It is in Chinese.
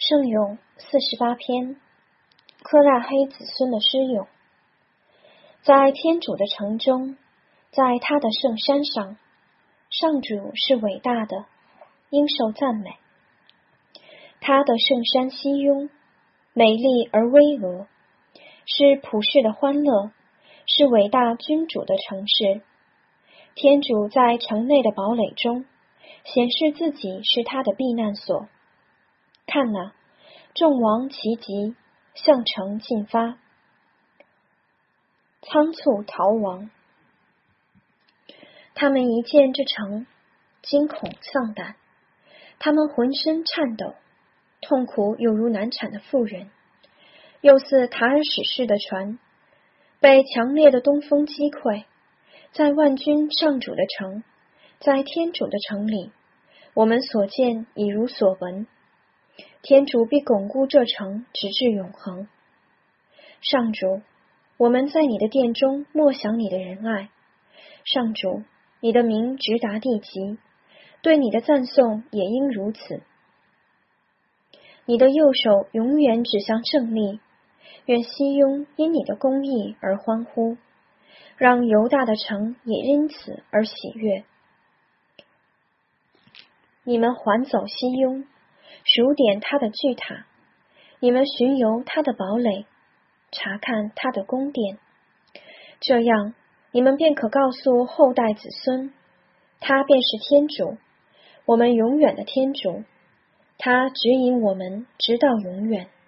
圣咏48篇，科拉黑子孙的诗咏。在天主的城中，在他的圣山上，上主是伟大的，应受赞美。他的圣山熙雍，美丽而巍峨，是普世的欢乐，是伟大君主的城市。天主在城内的堡垒中，显示自己是他的避难所。看哪，众王齐集，向城进发，仓促逃亡。他们一见这城，惊恐丧胆，他们浑身颤抖，痛苦有如难产的妇人，又似塔尔史士的船，被强烈的东风击溃。在万军上主的城，在天主的城里，我们所见已如所闻。天主必巩固这城，直至永恒。上主，我们在你的殿中默想你的仁爱。上主，你的名直达地极，对你的赞颂也应如此。你的右手永远指向胜利，愿熙雍因你的公义而欢呼，让犹大的城也因此而喜悦。你们环走熙雍，数点他的巨塔，你们巡游他的堡垒，查看他的宫殿，这样你们便可告诉后代子孙，他便是天主，我们永远的天主，他指引我们直到永远。